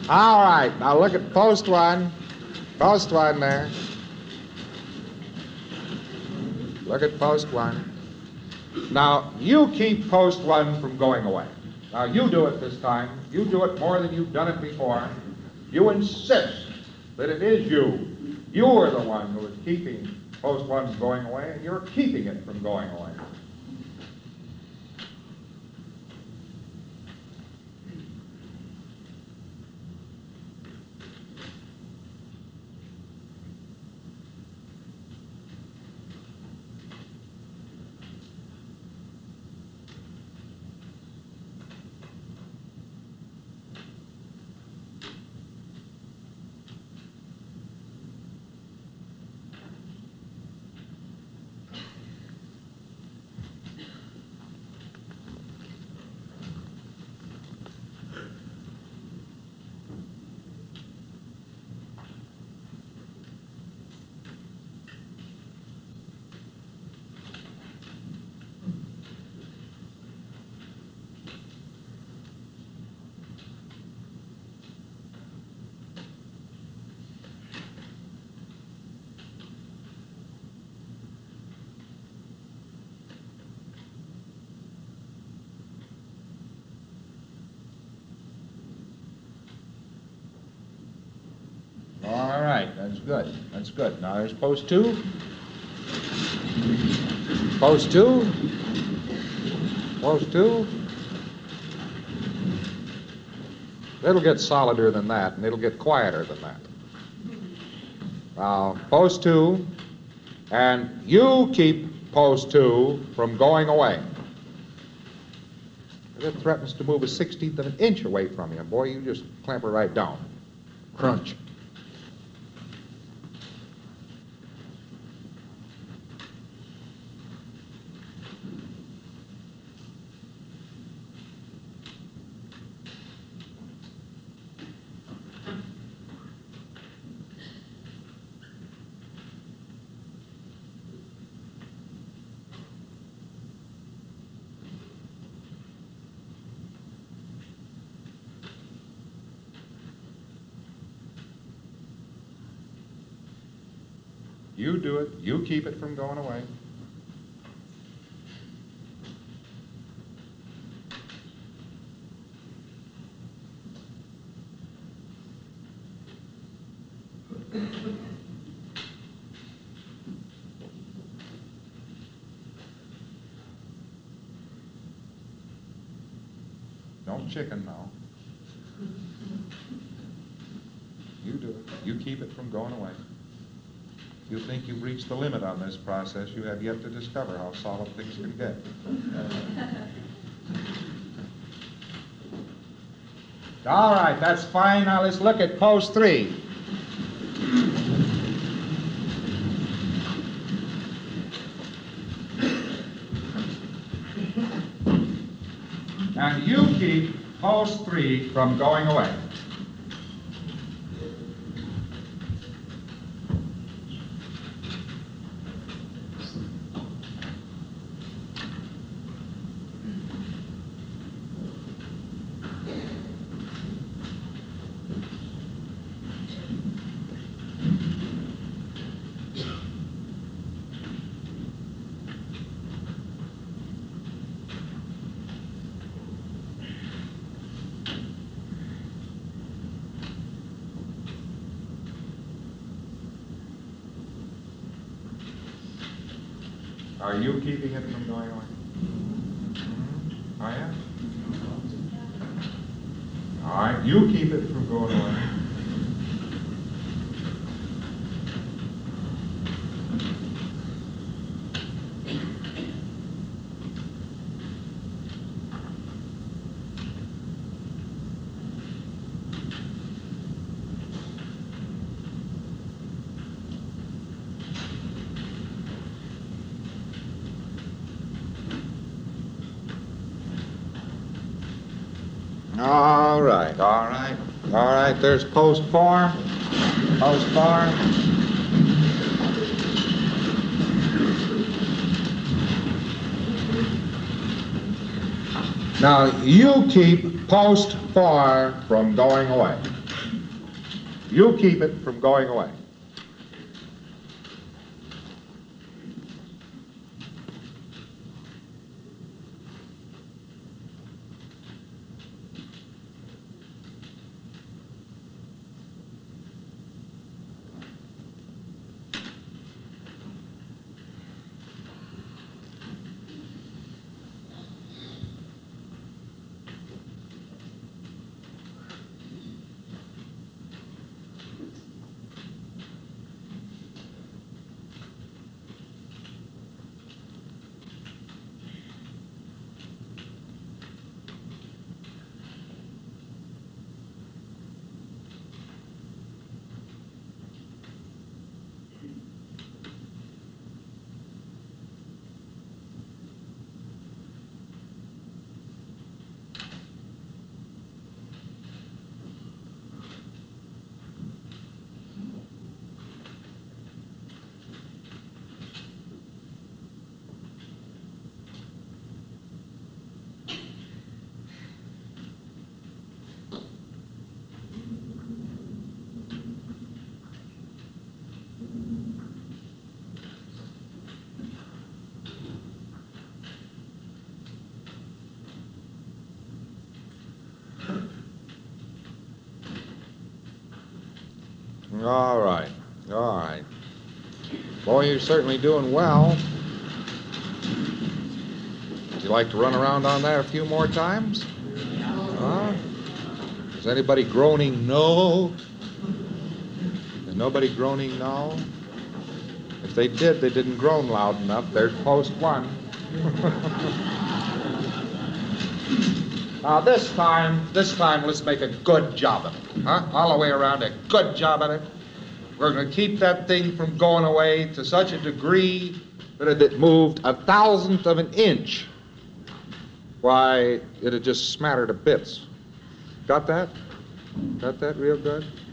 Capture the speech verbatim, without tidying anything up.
All right, now look at post one. Post one there. Look at post one. Now, you keep post one from going away. Now, you do it this time. You do it more than you've done it before. You insist that it is you. You are the one who is keeping post one from going away, and you're keeping it from going away. All right, that's good. That's good. Now there's post two. Post two. Post two. It'll get solider than that, and it'll get quieter than that. Now, post two, and you keep post two from going away. If it threatens to move a sixteenth of an inch away from you, boy, you just clamp her right down. Crunch. You do it. You keep it from going away. Don't chicken now. You do it. You keep it from going away. You think you've reached the limit on this process, you have yet to discover how solid things can get. All right, that's fine. Now let's look at post three. And you keep post three from going away. Are you keeping it from going away? Mm-hmm. I am. All right, you keep it from going away. All right, all right, all right, there's post four, post four. Now, you keep post four from going away. You keep it from going away. All right, all right. Boy, you're certainly doing well. Would you like to run around on that a few more times? Huh? Is anybody groaning no? Is nobody groaning no? If they did, they didn't groan loud enough. There's post one. Now this time, this time let's make a good job of it. Huh? All the way around, a good job of it. We're going to keep that thing from going away to such a degree that if it moved a thousandth of an inch, why, it'd just smatter to bits. Got that? Got that real good?